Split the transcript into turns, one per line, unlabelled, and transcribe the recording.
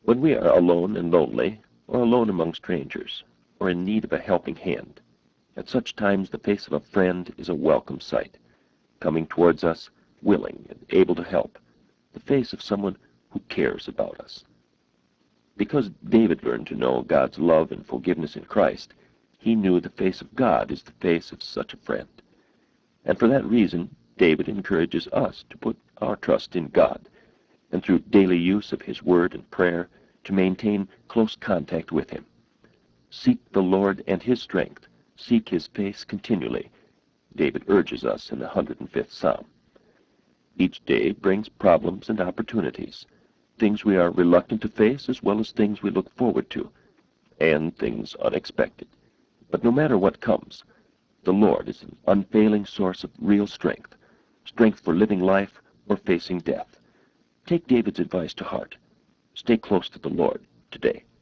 When we are alone and lonely, or alone among strangers, or in need of a helping hand, at such times the face of a friend is a welcome sight, coming towards us, willing and able to help, the face of someone who cares about us. Because David learned to know God's love and forgiveness in Christ, he knew the face of God is the face of such a friend. And for that reason, David encourages us to put our trust in God, and through daily use of his word and prayer, to maintain close contact with him. Seek the Lord and his strength. Seek his face continually, David urges us in the 105th Psalm. Each day brings problems and opportunities, things we are reluctant to face as well as things we look forward to, and things unexpected. But no matter what comes, the Lord is an unfailing source of real strength, strength for living life or facing death. Take David's advice to heart. Stay close to the Lord today.